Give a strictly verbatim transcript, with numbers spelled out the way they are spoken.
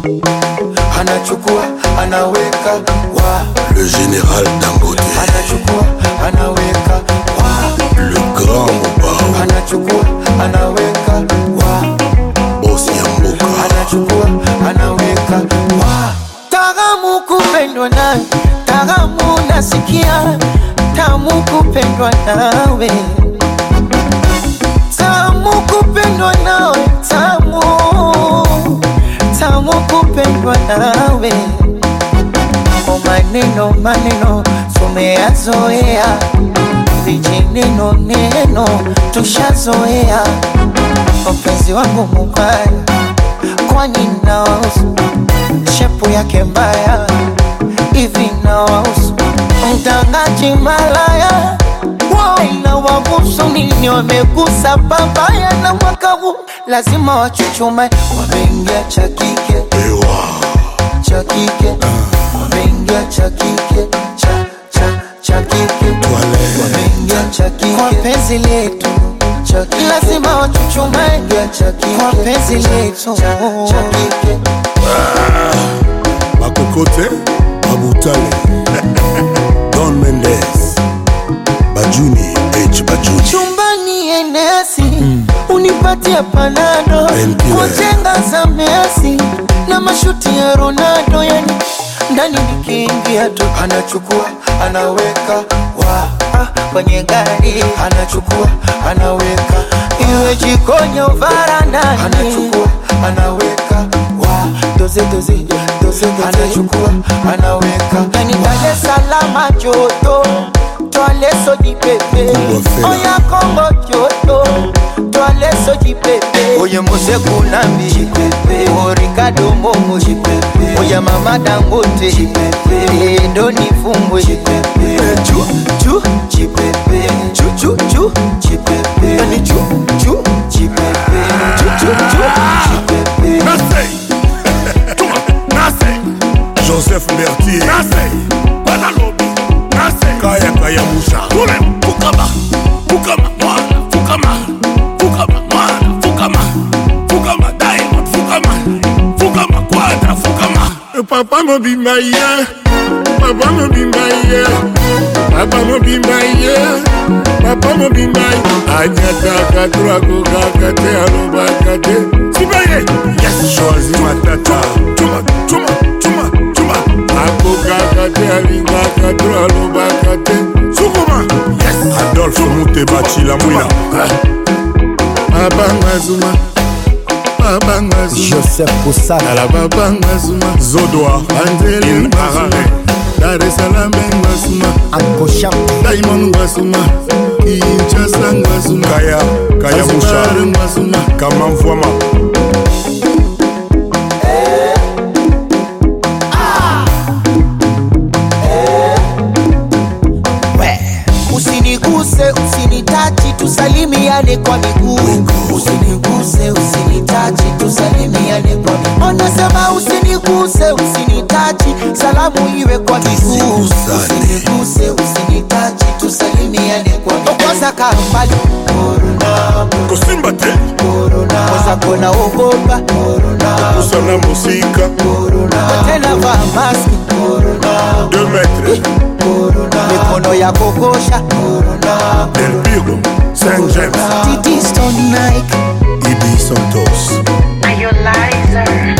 anachukua anaweka wa le général Dangote, anachukua anaweka wa le grand Mobao, anachukua anaweka wa boss ya mboka, anachukua anaweka wa. Tamu kupendwa nawe, tamu nasikia, tamu kupendwa nawe, tamu kupendwa nawe, tamu tamu kupendwa nawe. Kwa maneno maneno tumeyazoea, vijineno neno tushazoea. Mpenzi wangu mubaya, kwani nawahusu shepu yake mbaya hivi nawahusu? Mtangaji malaya inawahusu nini? Wamegusa babaya na mwaka huu lazima wachuchume. Wameingia cha kike cha kike, wameingia cha kike cha cha cha kike, wameingia cha kike kwa penzi letu, lazima wachuchume kwa penzi letu cha kike. Makokote, Mabutale, Don Mendes, Bajuni, H Bajuni. Chumbani enesi, mm. unipatia panado, kwa jenga za Messi na mashuti ya Ronaldo, yani ndani nikiingia tu anachukua anaweka wa ah, kwenye gari anachukua anaweka iwe jikoni au varandani, anachukua anaweka wa doze doze doze doze, anachukua anaweka yani Dar es Salaam joto toale so di pepe, oya Kongo joto toale so di pepe, oye Mose Kunambi jipepe, o Ricardo Momo jipepe, oya Mama Dangote jipepe, ndo nifungwe jipepe, chu chu jipepe, chu chu chu jipepe, yani chu chu jipepe, chu chu chu jipepe. Nasei, Touma, Nasei, Joseph Mertier, Nasei, Banalobi, Nasei, Kaya Kaya Moussa, Toulem, Fukama, Fukama, Mwana, Fukama, Fukama, Mwana, Fukama, Fukama, Diamond, Fukama, Fukama, Quadra, Fukama. Papa no be my year, Papa no be my year, Papa no be my year, Papa no be my. Anyata katura kukakate alubakate. Sibaye, yes, choisi matata. Chuma, chuma, chuma, chuma. Akukakate alingakatura alubakate. Sukuma, yes. Adolphe Moutebachi la mouina. Babanga Zuma, Babanga Zuma. Joseph Koussana la Babanga Zuma. Zodoa, Andele Harare. Dar es Salaam Ngwasuma, Ankosham Diamond Ngwasuma, Kinshasa Ngwasuma, Kaya, Kaya Moussa Ngwasuma, Kamamfouama. Usiniguse, usinitachi, tusalimiane kwa miguu. Usiniguse, usinitachi, tusalimiane kwa miguu. Onasema usiniguse, usinitachi, salamu iwe kwa miguu. Usiniguse, usinitachi, tusalimiane kwa miguu. Kwanza kambali Corona, Kosimbate Corona, kwanza kona ogopa Corona, Usana musika Corona, tena vaa maski Corona, deux metres Corona, mikono ya kokosha Corona, Del Piro, Saint James, Titi Stone Nike, Ibi Santos. Are you liar?